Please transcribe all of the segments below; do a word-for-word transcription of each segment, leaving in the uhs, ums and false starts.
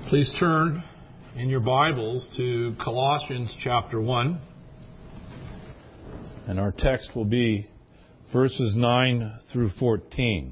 Please turn in your Bibles to Colossians chapter one. And our text will be verses nine through fourteen.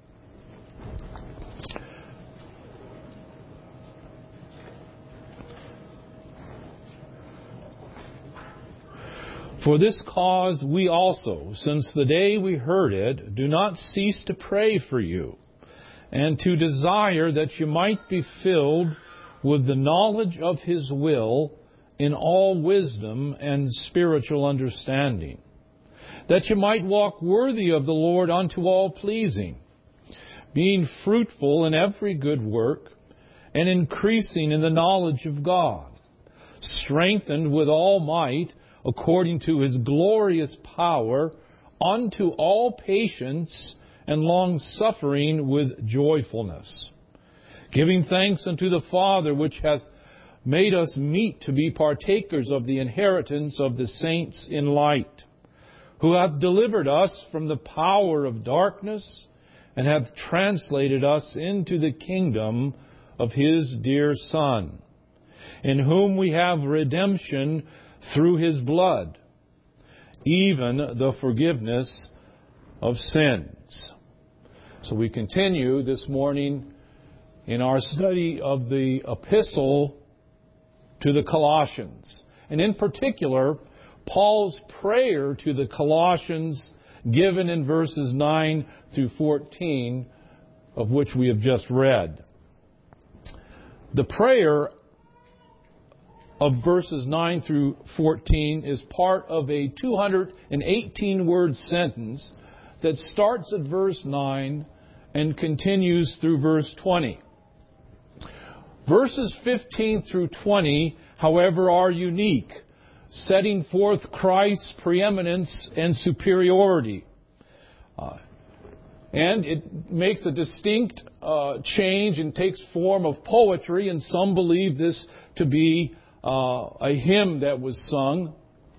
For this cause we also, since the day we heard it, do not cease to pray for you, and to desire that you might be filled with the knowledge of His will in all wisdom and spiritual understanding, that you might walk worthy of the Lord unto all pleasing, being fruitful in every good work, and increasing in the knowledge of God, strengthened with all might according to His glorious power, unto all patience and long-suffering with joyfulness, giving thanks unto the Father, which hath made us meet to be partakers of the inheritance of the saints in light, who hath delivered us from the power of darkness, and hath translated us into the kingdom of His dear Son, in whom we have redemption through His blood, even the forgiveness of sins. So we continue this morning in our study of the epistle to the Colossians. And in particular, Paul's prayer to the Colossians given in verses nine through fourteen, of which we have just read. The prayer of verses nine through fourteen is part of a two hundred eighteen word sentence that starts at verse nine and continues through verse twenty. Verses fifteen through twenty, however, are unique, setting forth Christ's preeminence and superiority. Uh, and it makes a distinct uh, change and takes form of poetry, and some believe this to be uh, a hymn that was sung.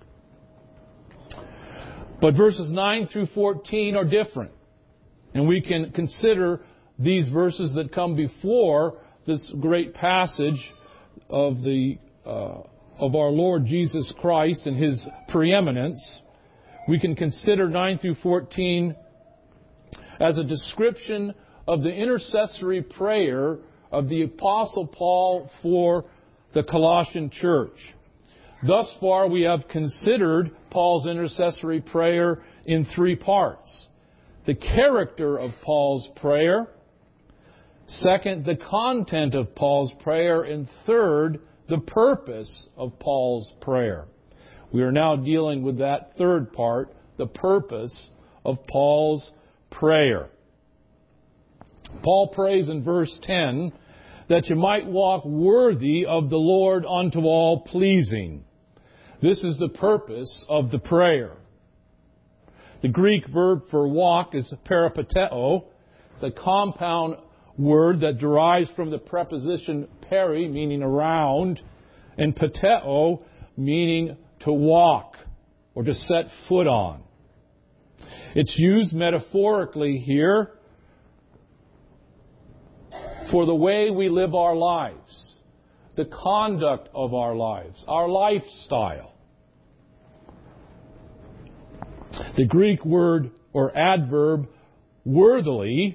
But verses nine through fourteen are different. And we can consider these verses that come before this great passage of the uh, of our Lord Jesus Christ and His preeminence. We can consider nine through fourteen as a description of the intercessory prayer of the Apostle Paul for the Colossian church. Thus far, we have considered Paul's intercessory prayer in three parts. The character of Paul's prayer. Second, the content of Paul's prayer. And third, the purpose of Paul's prayer. We are now dealing with that third part, the purpose of Paul's prayer. Paul prays in verse ten that you might walk worthy of the Lord unto all pleasing. This is the purpose of the prayer. The Greek verb for walk is peripateo. It's a compound word that derives from the preposition peri, meaning around, and pateo, meaning to walk or to set foot on. It's used metaphorically here for the way we live our lives, the conduct of our lives, our lifestyle. The Greek word or adverb worthily,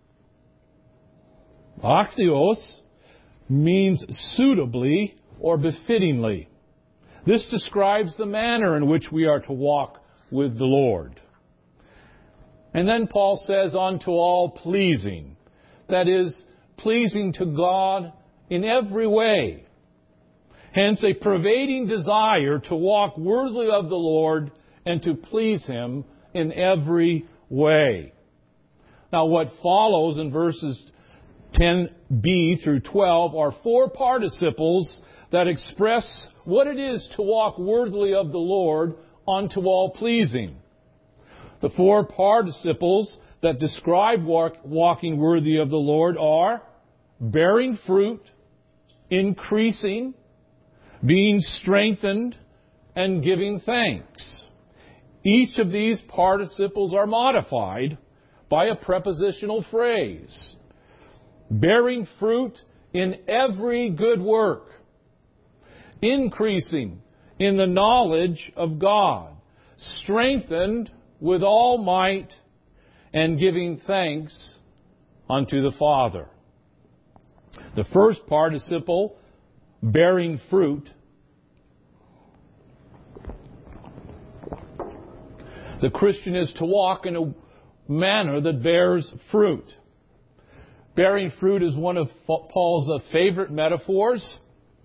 axios, means suitably or befittingly. This describes the manner in which we are to walk with the Lord. And then Paul says, unto all pleasing. That is, pleasing to God in every way. Hence, a pervading desire to walk worthily of the Lord and to please Him in every way. Now, what follows in verses ten b through twelve are four participles that express what it is to walk worthily of the Lord unto all pleasing. The four participles that describe walk, walking worthy of the Lord are bearing fruit, increasing, being strengthened, and giving thanks. Each of these participles are modified by a prepositional phrase. Bearing fruit in every good work, increasing in the knowledge of God, strengthened with all might, and giving thanks unto the Father. The first participle, bearing fruit. The Christian is to walk in a manner that bears fruit. Bearing fruit is one of Paul's favorite metaphors.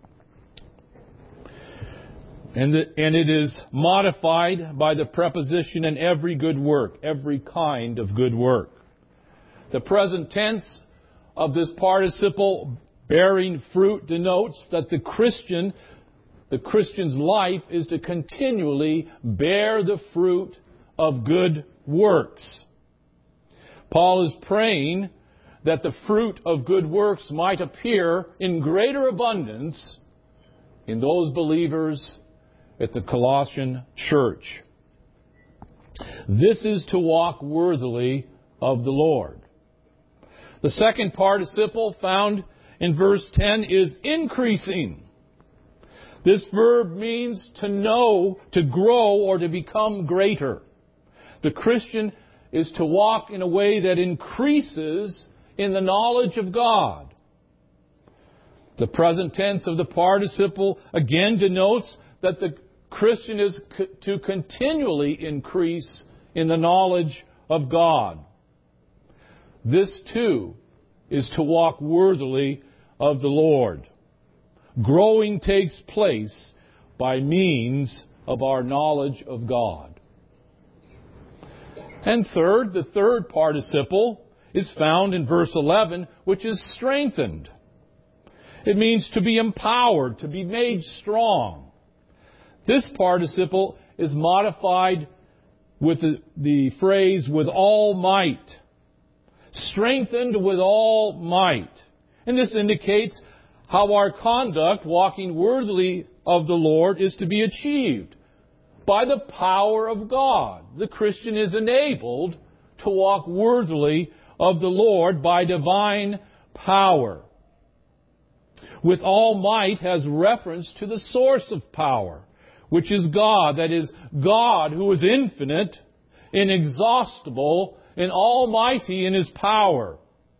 And, the, and it is modified by the preposition in every good work, every kind of good work. The present tense of this participle, bearing fruit, denotes that the Christian, the Christian's life is to continually bear the fruit of good works. Paul is praying that the fruit of good works might appear in greater abundance in those believers at the Colossian church. This is to walk worthily of the Lord. The second participle found in verse ten is increasing. This verb means to know, to grow, or to become greater. The Christian is to walk in a way that increases in the knowledge of God. The present tense of the participle again denotes that the Christian is co- to continually increase in the knowledge of God. This too is to walk worthily of the Lord. Growing takes place by means of our knowledge of God. And third, the third participle is found in verse eleven, which is strengthened. It means to be empowered, to be made strong. This participle is modified with the, the phrase, with all might. Strengthened with all might. And this indicates how our conduct, walking worthily of the Lord, is to be achieved by the power of God. The Christian is enabled to walk worthily of the Lord by divine power. With all might has reference to the source of power, which is God. That is, God who is infinite, inexhaustible, and almighty in His power.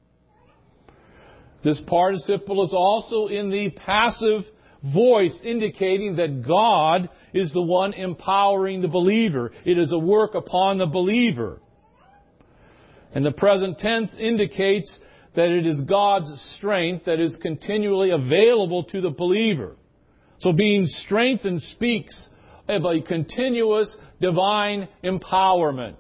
This participle is also in the passive voice, indicating that God is the one empowering the believer. It is a work upon the believer. And the present tense indicates that it is God's strength that is continually available to the believer. So being strengthened speaks of a continuous divine empowerment.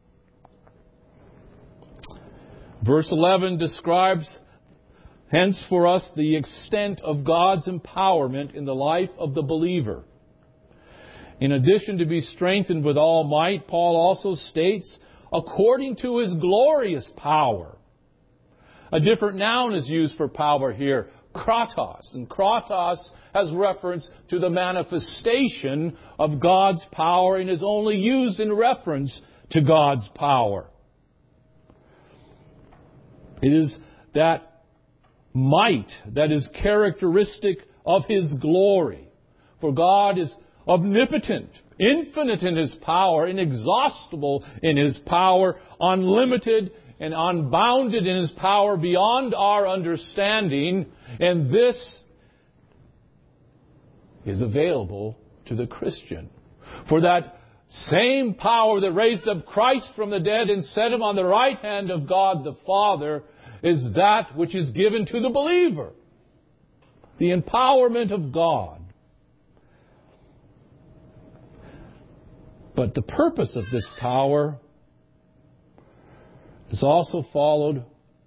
Verse eleven describes hence for us the extent of God's empowerment in the life of the believer. In addition to be strengthened with all might, Paul also states, according to His glorious power. A different noun is used for power here, kratos. And kratos has reference to the manifestation of God's power and is only used in reference to God's power. It is that might that is characteristic of His glory. For God is omnipotent, infinite in His power, inexhaustible in His power, unlimited and unbounded in His power beyond our understanding. And this is available to the Christian. For that same power that raised up Christ from the dead and set Him on the right hand of God the Father is that which is given to the believer. The empowerment of God. But the purpose of this power is also followed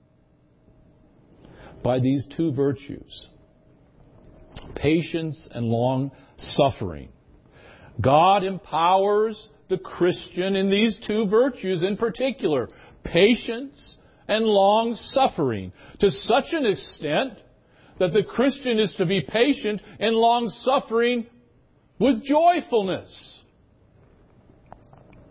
by these two virtues. Patience and long suffering. God empowers the Christian in these two virtues in particular. Patience and long suffering. To such an extent that the Christian is to be patient and long suffering with joyfulness.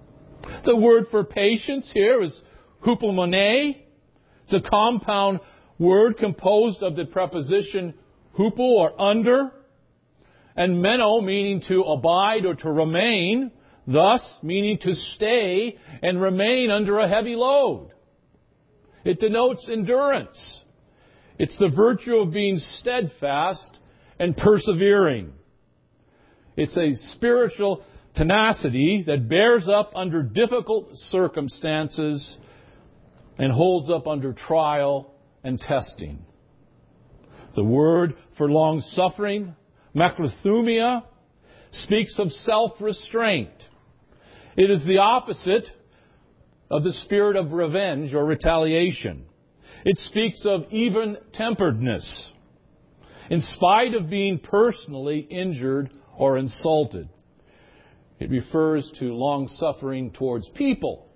The word for patience here is hupomone. It's a compound word composed of the preposition hupo, or under, and meno, meaning to abide or to remain, thus meaning to stay and remain under a heavy load. It denotes endurance. It's the virtue of being steadfast and persevering. It's a spiritual tenacity that bears up under difficult circumstances and holds up under trial and testing. The word for long-suffering, macrothumia, speaks of self-restraint. It is the opposite of the spirit of revenge or retaliation. It speaks of even-temperedness, in spite of being personally injured or insulted. It refers to long-suffering towards people.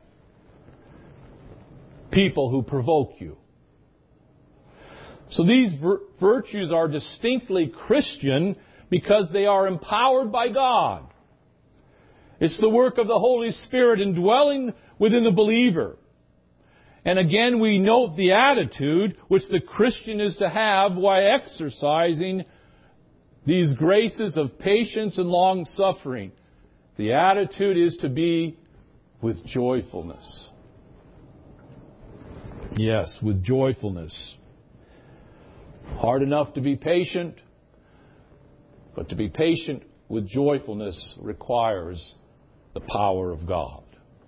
People who provoke you. So these vir- virtues are distinctly Christian because they are empowered by God. It's the work of the Holy Spirit indwelling within the believer. And again, we note the attitude which the Christian is to have while exercising these graces of patience and long-suffering. The attitude is to be with joyfulness. Yes, with joyfulness. Hard enough to be patient, but to be patient with joyfulness requires the power of God.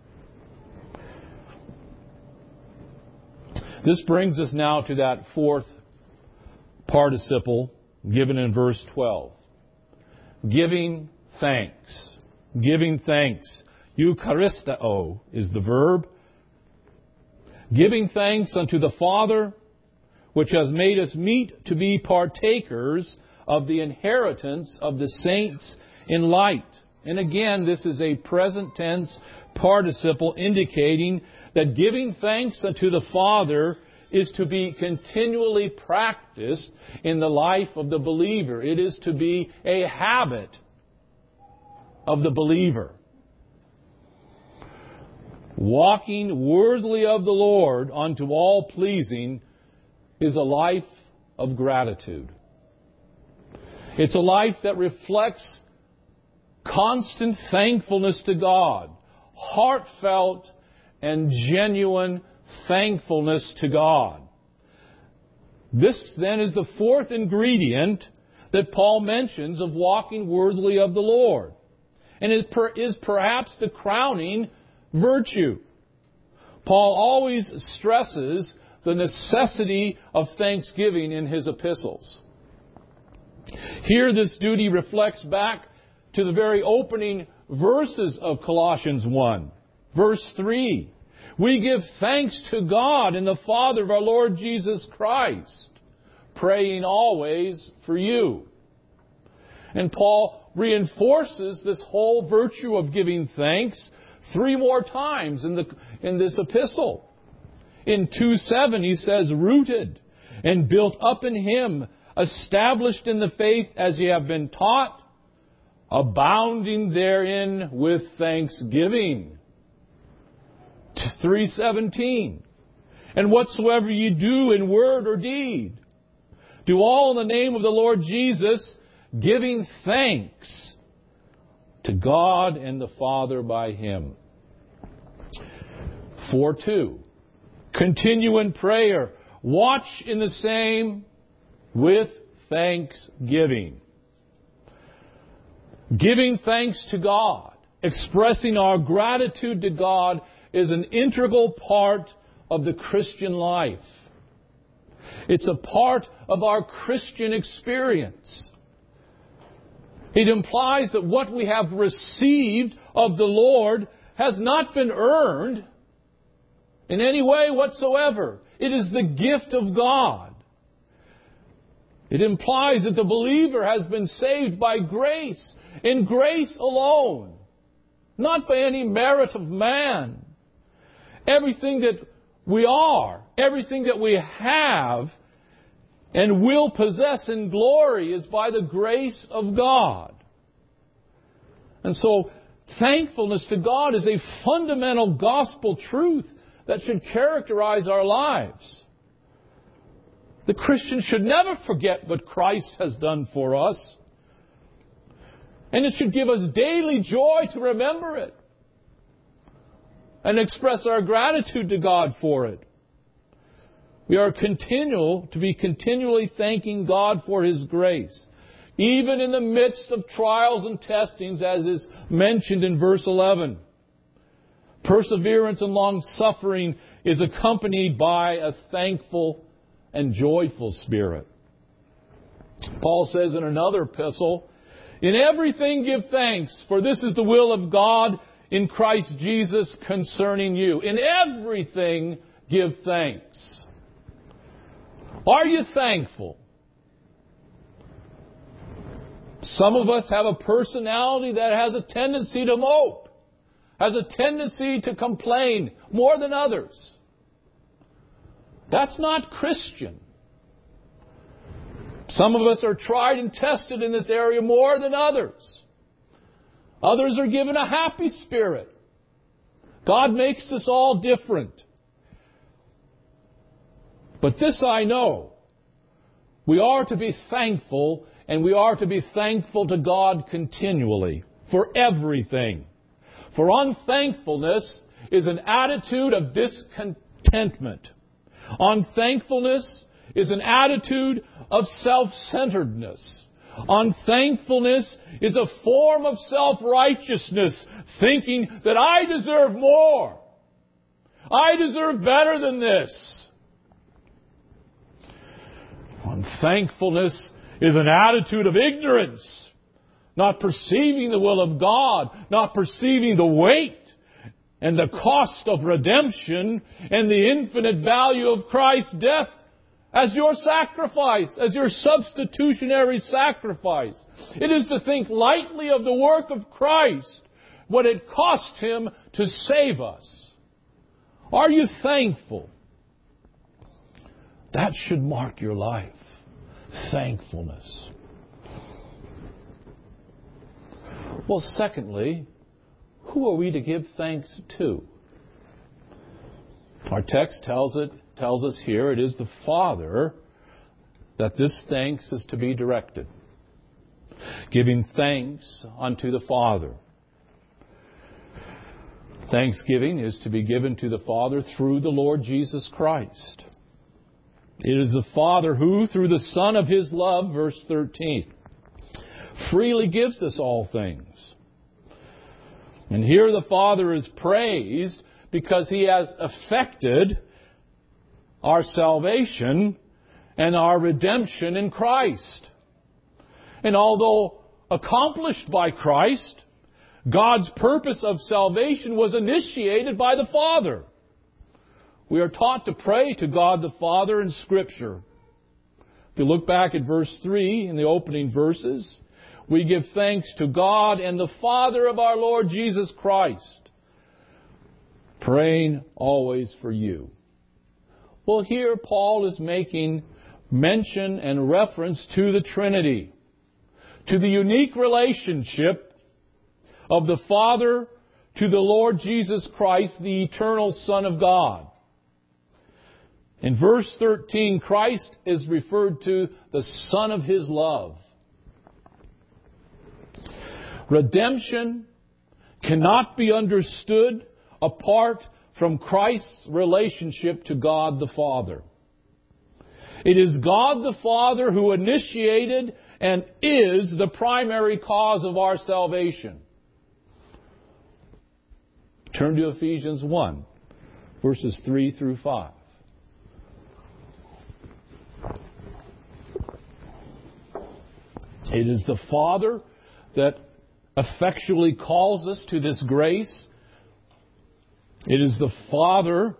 This brings us now to that fourth participle given in verse twelve. Giving thanks. Giving thanks. Eucharisteo is the verb. Giving thanks unto the Father, which has made us meet to be partakers of the inheritance of the saints in light. And again, this is a present tense participle indicating that giving thanks unto the Father is to be continually practiced in the life of the believer. It is to be a habit of the believer. Walking worthily of the Lord unto all pleasing is a life of gratitude. It's a life that reflects constant thankfulness to God, heartfelt and genuine thankfulness to God. This then is the fourth ingredient that Paul mentions of walking worthily of the Lord. And it is perhaps the crowning virtue. Paul always stresses the necessity of thanksgiving in his epistles. Here this duty reflects back to the very opening verses of Colossians one. Verse three. We give thanks to God and the Father of our Lord Jesus Christ, praying always for you. And Paul reinforces this whole virtue of giving thanks three more times in the in this epistle. In two seven he says, rooted and built up in Him, established in the faith as ye have been taught, abounding therein with thanksgiving. three seventeen. And whatsoever ye do in word or deed, do all in the name of the Lord Jesus, giving thanks to God and the Father by Him. four two. Continue in prayer. Watch in the same with thanksgiving. Giving thanks to God, expressing our gratitude to God, is an integral part of the Christian life. It's a part of our Christian experience. It implies that what we have received of the Lord has not been earned in any way whatsoever. It is the gift of God. It implies that the believer has been saved by grace, in grace alone, not by any merit of man. Everything that we are, everything that we have and will possess in glory is by the grace of God. And so, thankfulness to God is a fundamental gospel truth that should characterize our lives. The Christian should never forget what Christ has done for us. And it should give us daily joy to remember it and express our gratitude to God for it. We are continual to be continually thanking God for His grace, even in the midst of trials and testings, as is mentioned in verse eleven. Perseverance and long-suffering is accompanied by a thankful and joyful spirit. Paul says in another epistle, "In everything give thanks, for this is the will of God in Christ Jesus concerning you." In everything give thanks. Are you thankful? Some of us have a personality that has a tendency to mope, has a tendency to complain more than others. That's not Christian. Some of us are tried and tested in this area more than others. Others are given a happy spirit. God makes us all different. But this I know. We are to be thankful, and we are to be thankful to God continually for everything. For unthankfulness is an attitude of discontentment. Unthankfulness is an attitude of self-centeredness. Unthankfulness is a form of self-righteousness, thinking that I deserve more. I deserve better than this. Unthankfulness is an attitude of ignorance, not perceiving the will of God, not perceiving the weight and the cost of redemption and the infinite value of Christ's death as your sacrifice, as your substitutionary sacrifice. It is to think lightly of the work of Christ, what it cost Him to save us. Are you thankful? That should mark your life. Thankfulness. Well, secondly, who are we to give thanks to? Our text tells it tells us here it is the Father that this thanks is to be directed. Giving thanks unto the Father. Thanksgiving is to be given to the Father through the Lord Jesus Christ. It is the Father who, through the Son of His love, verse thirteen, freely gives us all things. And here the Father is praised because He has effected our salvation and our redemption in Christ. And although accomplished by Christ, God's purpose of salvation was initiated by the Father. We are taught to pray to God the Father in Scripture. If you look back at verse three in the opening verses, we give thanks to God and the Father of our Lord Jesus Christ, praying always for you. Well, here Paul is making mention and reference to the Trinity, to the unique relationship of the Father to the Lord Jesus Christ, the eternal Son of God. In verse thirteen, Christ is referred to the Son of His love. Redemption cannot be understood apart from Christ's relationship to God the Father. It is God the Father who initiated and is the primary cause of our salvation. Turn to Ephesians one, verses three through five. It is the Father that effectually calls us to this grace. It is the Father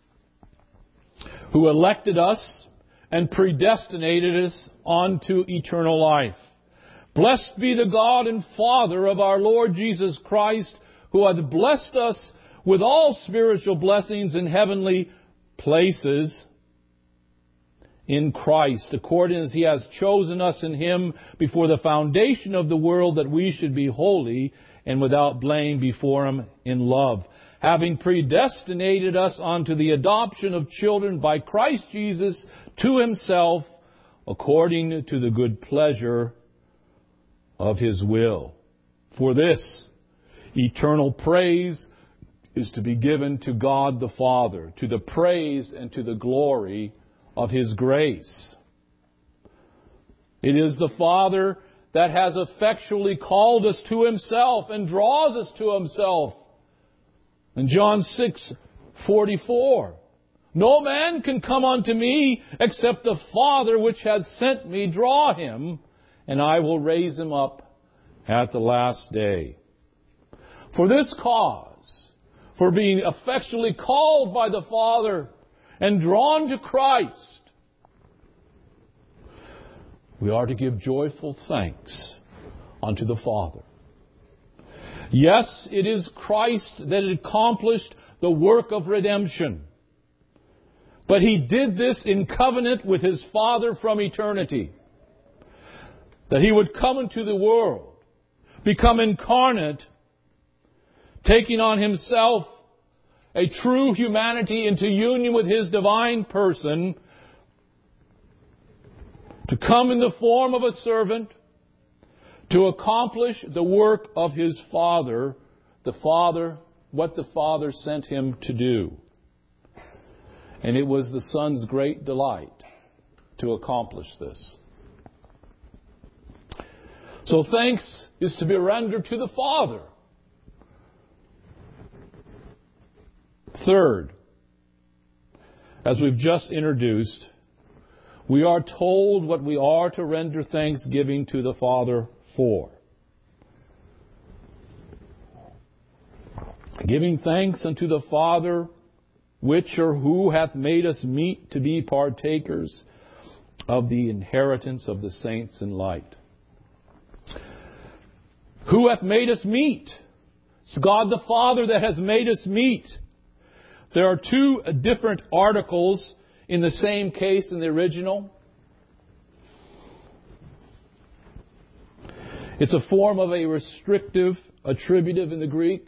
who elected us and predestinated us unto eternal life. Blessed be the God and Father of our Lord Jesus Christ, who hath blessed us with all spiritual blessings in heavenly places in Christ, according as He has chosen us in Him before the foundation of the world, that we should be holy and without blame before Him in love, having predestinated us unto the adoption of children by Christ Jesus to Himself, according to the good pleasure of His will. For this, eternal praise is to be given to God the Father, to the praise and to the glory of His grace. It is the Father that has effectually called us to Himself and draws us to Himself. In John six forty-four, no man can come unto me except the Father which hath sent me draw him, and I will raise him up at the last day. For this cause, for being effectually called by the Father and drawn to Christ, we are to give joyful thanks unto the Father. Yes, it is Christ that accomplished the work of redemption. But He did this in covenant with His Father from eternity. That He would come into the world, become incarnate, taking on Himself a true humanity into union with His divine person, to come in the form of a servant, to accomplish the work of His Father, the Father, what the Father sent Him to do. And it was the Son's great delight to accomplish this. So thanks is to be rendered to the Father. Third, as we've just introduced, we are told what we are to render thanksgiving to the Father for. Giving thanks unto the Father, which or who hath made us meet to be partakers of the inheritance of the saints in light. Who hath made us meet? It's God the Father that has made us meet. There are two different articles in the same case in the original. It's a form of a restrictive attributive in the Greek.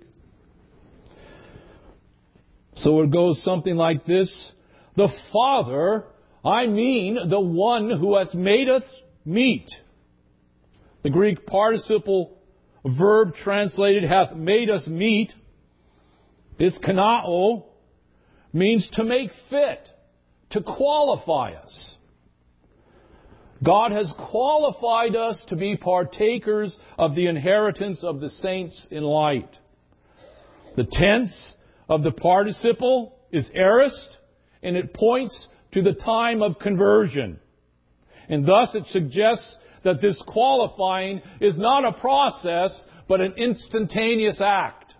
So it goes something like this. The Father, I mean the one who has made us meet. The Greek participle verb translated hath made us meet is kanao, means to make fit, to qualify us. God has qualified us to be partakers of the inheritance of the saints in light. The tense of the participle is aorist, and it points to the time of conversion. And thus it suggests that this qualifying is not a process, but an instantaneous act.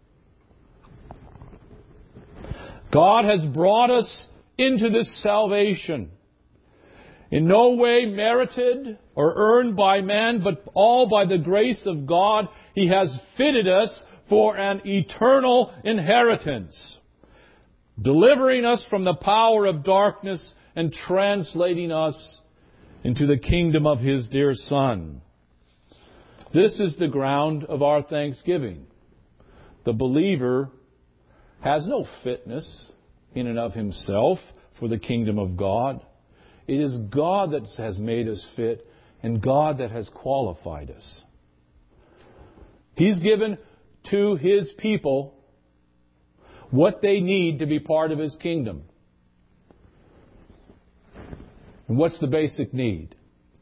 God has brought us into this salvation, in no way merited or earned by man, but all by the grace of God. He has fitted us for an eternal inheritance, delivering us from the power of darkness and translating us into the kingdom of His dear Son. This is the ground of our thanksgiving. The believer has no fitness in and of himself for the kingdom of God. It is God that has made us fit and God that has qualified us. He's given to His people what they need to be part of His kingdom. And what's the basic need?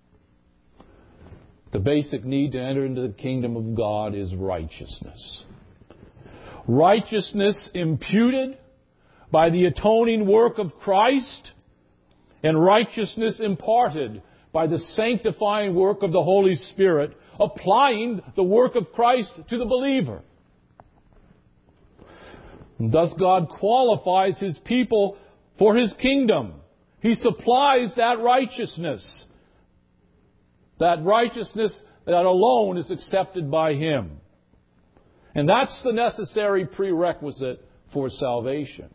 The basic need to enter into the kingdom of God is righteousness. Righteousness imputed by the atoning work of Christ, and righteousness imparted by the sanctifying work of the Holy Spirit, applying the work of Christ to the believer. And thus God qualifies His people for His kingdom. He supplies that righteousness. That righteousness that alone is accepted by Him. And that's the necessary prerequisite for salvation.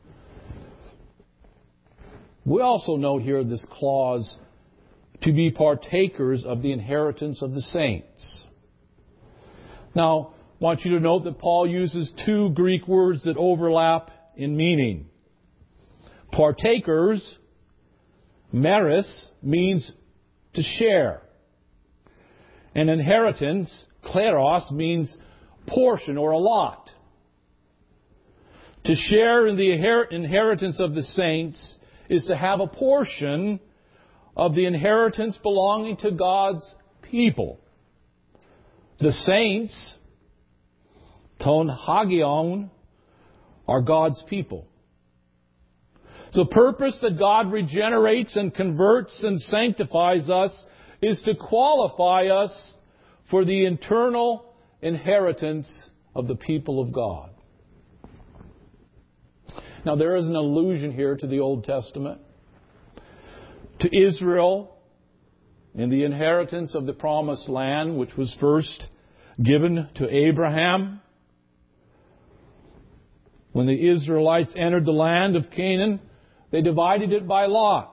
We also note here this clause, to be partakers of the inheritance of the saints. Now, want you to note that Paul uses two Greek words that overlap in meaning. Partakers, meris, means to share. And inheritance, kleros, means portion or a lot. To share in the inheritance of the saints is to have a portion of the inheritance belonging to God's people. The saints, ton hagion, are God's people. The purpose that God regenerates and converts and sanctifies us is to qualify us for the eternal inheritance of the people of God. Now, there is an allusion here to the Old Testament, to Israel in the inheritance of the promised land, which was first given to Abraham. When the Israelites entered the land of Canaan, they divided it by lot.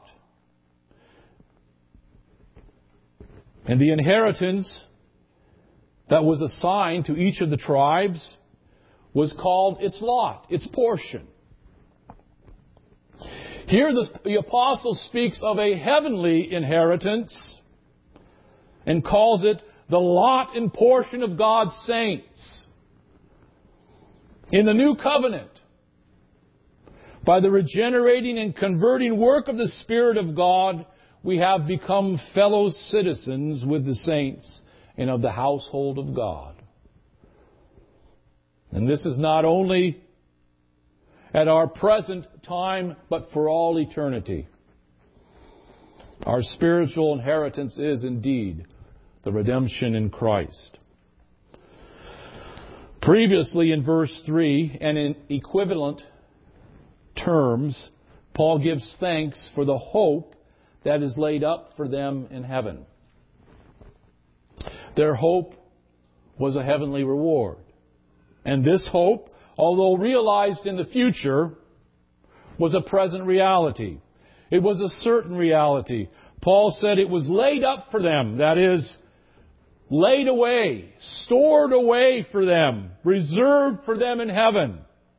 And the inheritance that was assigned to each of the tribes was called its lot, its portion. Here the, the apostle speaks of a heavenly inheritance and calls it the lot and portion of God's saints. In the new covenant, by the regenerating and converting work of the Spirit of God, we have become fellow citizens with the saints and of the household of God. And this is not only at our present time, but for all eternity. Our spiritual inheritance is indeed the redemption in Christ. Previously in verse three, and in equivalent terms, Paul gives thanks for the hope that is laid up for them in heaven. Their hope was a heavenly reward. And this hope, although realized in the future, was a present reality. It was a certain reality. Paul said it was laid up for them. That is, laid away, stored away for them, reserved for them in heaven.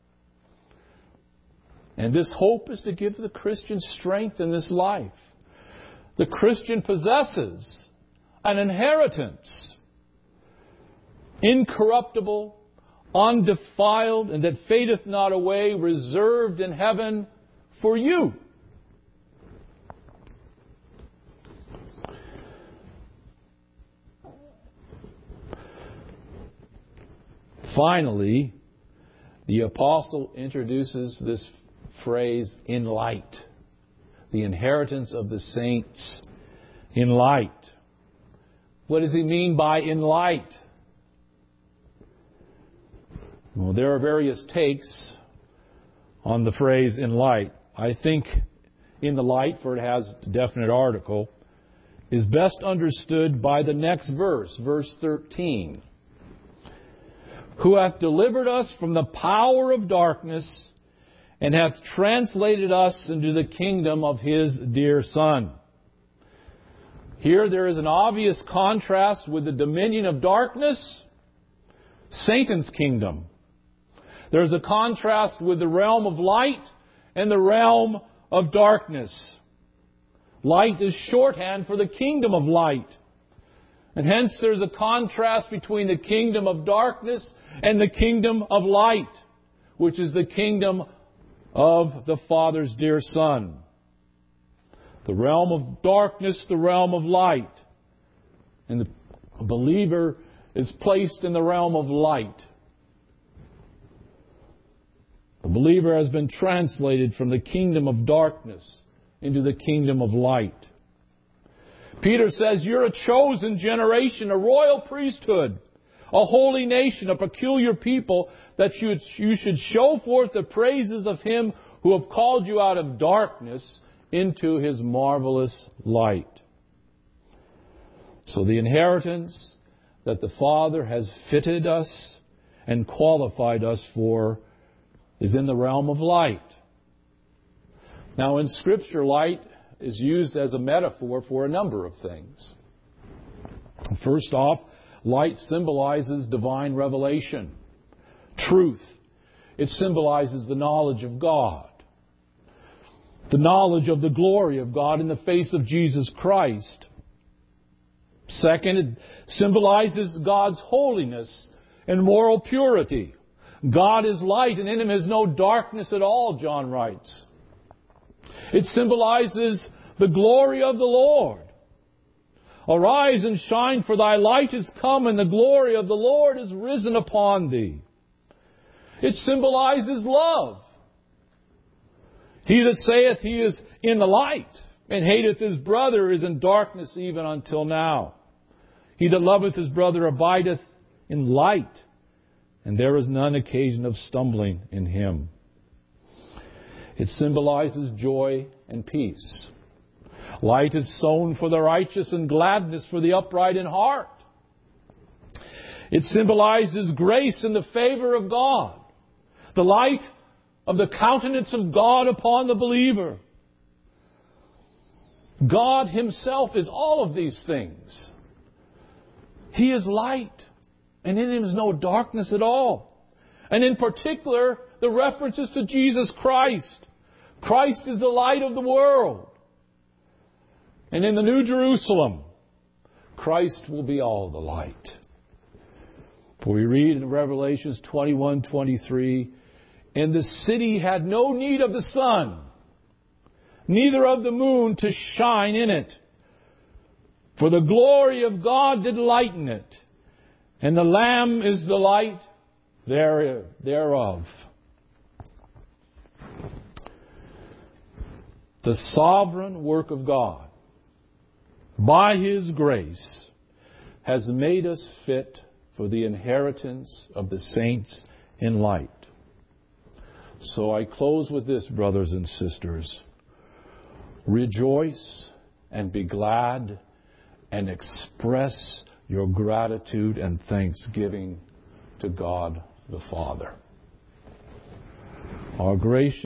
And this hope is to give the Christian strength in this life. The Christian possesses an inheritance, incorruptible, undefiled, and that fadeth not away, reserved in heaven for you. Finally, the apostle introduces this phrase, in light. The inheritance of the saints in light. What does he mean by in light? Well, there are various takes on the phrase in light. I think in the light, for it has a definite article, is best understood by the next verse, verse thirteen. Who hath delivered us from the power of darkness and hath translated us into the kingdom of His dear Son. Here there is an obvious contrast with the dominion of darkness, Satan's kingdom. There's a contrast with the realm of light and the realm of darkness. Light is shorthand for the kingdom of light. And hence there's a contrast between the kingdom of darkness and the kingdom of light, which is the kingdom of the Father's dear Son. The realm of darkness, the realm of light. And the believer is placed in the realm of light. The believer has been translated from the kingdom of darkness into the kingdom of light. Peter says, you're a chosen generation, a royal priesthood, a holy nation, a peculiar people, that you, you should show forth the praises of Him who have called you out of darkness into His marvelous light. So the inheritance that the Father has fitted us and qualified us for is in the realm of light. Now in Scripture, light is used as a metaphor for a number of things. First off, Light symbolizes divine revelation, truth. It symbolizes the knowledge of God, the knowledge of the glory of God in the face of Jesus Christ. Second, it symbolizes God's holiness and moral purity. God is light, and in Him is no darkness at all, John writes. It symbolizes the glory of the Lord. Arise and shine, for thy light is come, and the glory of the Lord is risen upon thee. It symbolizes love. He that saith he is in the light, and hateth his brother, is in darkness even until now. He that loveth his brother abideth in light, and there is none occasion of stumbling in him. It symbolizes joy and peace. Light is sown for the righteous, and gladness for the upright in heart. It symbolizes grace and the favor of God, the light of the countenance of God upon the believer. God Himself is all of these things. He is light, and in Him is no darkness at all. And in particular, the references to Jesus Christ. Christ is the light of the world. And in the New Jerusalem, Christ will be all the light. For we read in Revelations twenty-one twenty-three, and the city had no need of the sun, neither of the moon to shine in it. For the glory of God did lighten it, and the Lamb is the light there, thereof. The sovereign work of God, by His grace, has made us fit for the inheritance of the saints in light. So I close with this, brothers and sisters. Rejoice and be glad and express your gratitude and thanksgiving to God the Father. Our gracious